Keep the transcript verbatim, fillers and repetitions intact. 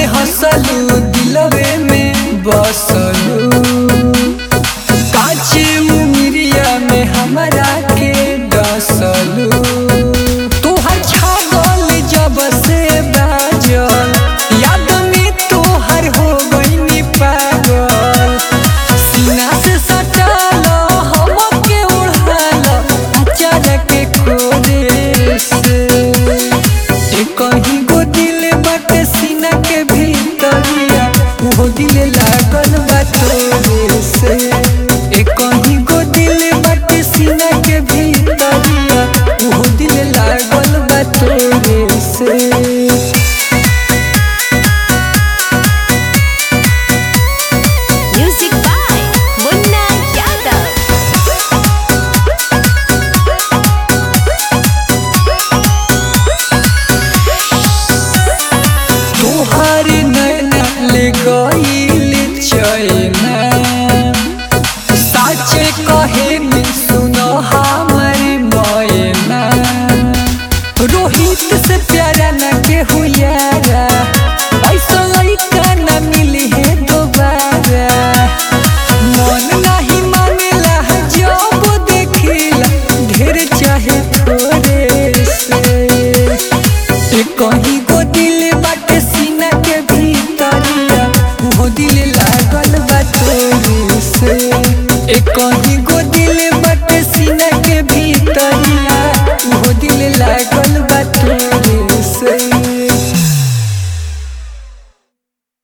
हंसलू दिलवे में बसलू काचे उमरिया में हमरा के डसलू तोहर छागल जब से बाजल याद में तोहर हो गई पागल सीना से सटल हमके उड़ाल अचार के खोरे से कहीं गो दिल बाटे सीना के भीतरिया वो दिल लागल बा तोरे से ए कहीं गो दिल बाटे सीना के भीतरिया वो दिल लागल बा तोरे से। Music by Munna Yadav. तोहर नैना ले गईल चैना साचे कहे में सुनो हमर मैना रोहित से प्यारा न के हुयारा ऐसा लड़का न मिली है दोबारा मन नहीं मानेला जब देखिला ढेर चाहे थोड़े से ए कहीं